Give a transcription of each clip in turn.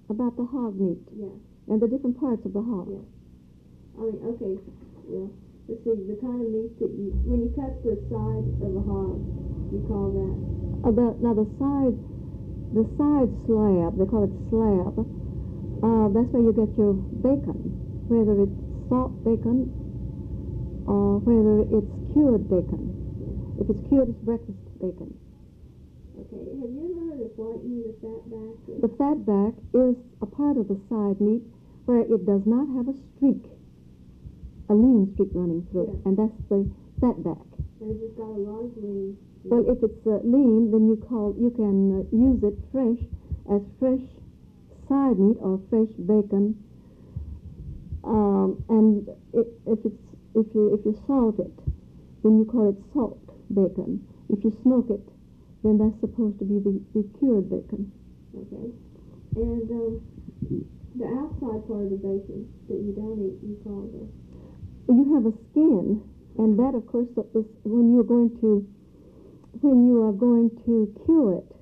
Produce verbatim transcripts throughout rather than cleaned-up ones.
About the hog meat. Yeah. And the different parts of the hog. Yeah. I mean, okay, well, let's see, the kind of meat that you, when you cut the side of a hog, you call that? Uh, the, now the side, the side slab, they call it slab, uh, that's where you get your bacon, whether it's salt bacon or whether it's cured bacon. Yeah. If it's cured, it's breakfast bacon. Okay, have you ever heard of white meat or fat back? The fat back is a part of the side meat where it does not have a streak, a lean streak running through Yeah. it, and that's the fat back. And if it's got a lot of lean? Well, if it's uh, lean, then you call you can uh, use it fresh as fresh side meat or fresh bacon. Um, and it, if it's if you if you salt it, then you call it salt bacon. If you smoke it, then that's supposed to be the, the cured bacon. Okay. And um, the outside part of the bacon that you don't eat, you call the? You have a skin, and that, of course, is when you're going to when you are going to cure it.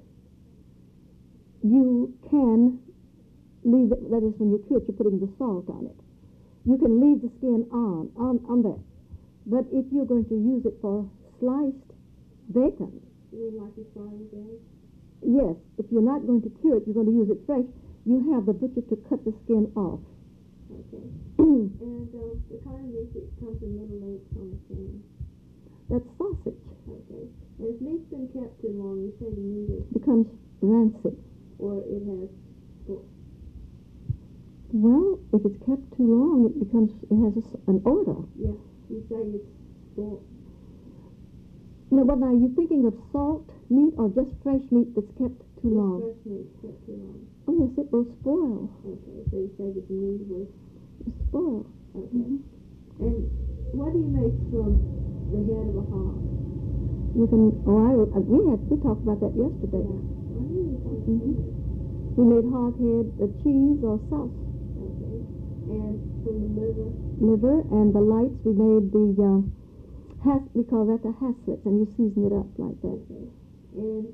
You can leave it. That is, when you cure it, you're putting the salt on it. You can leave the skin on on on that. But if you're going to use it for sliced bacon, You mean like you fry with eggs? yes, if you're not going to cure it, you're going to use it fresh, you have the butcher to cut the skin off. Okay. And um, the kind of meat that comes in little lengths on the can? That's sausage. Okay. And if meat's been kept too long, you say the meat is, Becomes rancid. or it has, well, Well, if it's kept too long, it becomes, it has a s an odor. yeah, you say it's spoiled. Now, well, now, are you thinking of salt meat or just fresh meat that's kept too It's long? fresh meat kept too long. Oh, yes, it will spoil. Okay, so you say that the meat was, It's spoil. okay. Mhm. And what do you make from the head of a hog? You can, oh, I, uh, we had, we talked about that yesterday. Yeah. I knew you told me. Mhm. We made hog head, uh, cheese or sauce, Okay. And from the liver? liver, and the lights, we made the, uh, has, we call that the haslets, and you season it up like that. Okay. And,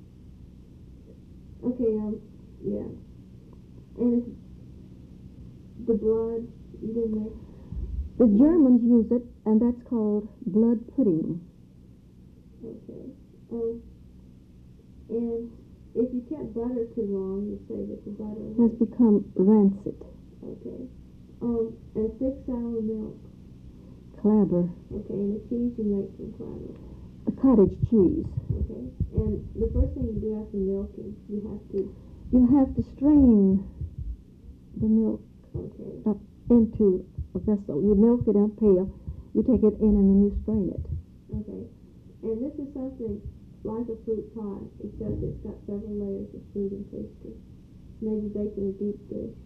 okay, um, yeah. And it's the blood, you didn't make? The Germans use it, and that's called blood pudding. Okay. Um, and if you kept butter too long, you say that the butter Has become rancid. okay. Um, and thick sour milk. Clabber. Okay, and the cheese you make from clabber. A cottage cheese. Okay. And the first thing you do after milking, you have to, You have to strain the milk okay. up into a vessel. You milk it in a pail, you take it in, and then you strain it. Okay. And this is something like a fruit pie, except it's got several layers of fruit and pastry. Maybe baked in a deep dish.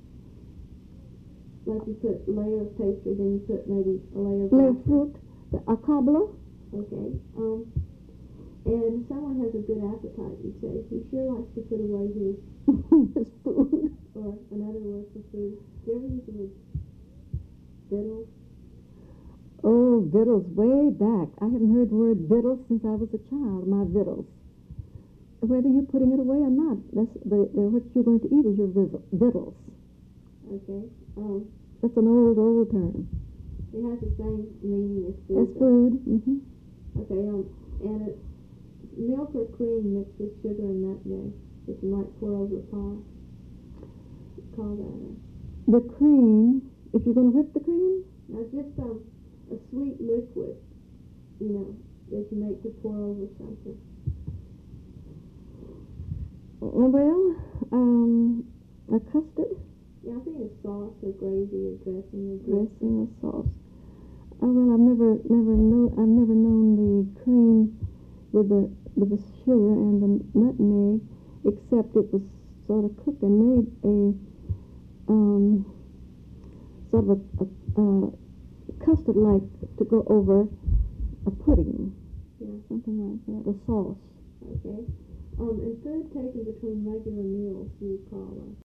Like you put a layer of pastry, then you put maybe a layer of Layer apple. fruit, the a cobbler. Okay. Um, and someone has a good appetite, you say. He sure likes to put away his, It's food. or another word for food. Do you ever use the word victuals? Oh, victuals, way back. I haven't heard the word victuals since I was a child, my victuals. Whether you're putting it away or not, that's the, the, what you're going to eat is your victuals. Okay. Um, That's an old, old term. it has the same meaning as food. As food. Mm-hmm. Okay, um, and it's milk or cream mixed with sugar and nutmeg that you might pour over pie. Call that a... The cream, if you're going to whip the cream? Now, just um, a sweet liquid, you know, that you make to pour over something. Well, um, a custard? Yeah, I think it's sauce or gravy or dressing or Dressing or sauce. Oh, well, I've never, never know, I've never known the cream with the with the sugar and the nutmeg, except it was sort of cooked and made a um, sort of a, a uh, custard-like to go over a pudding. Yeah. Something like that, a sauce. Okay. Um, and food taken between regular meals, you would call a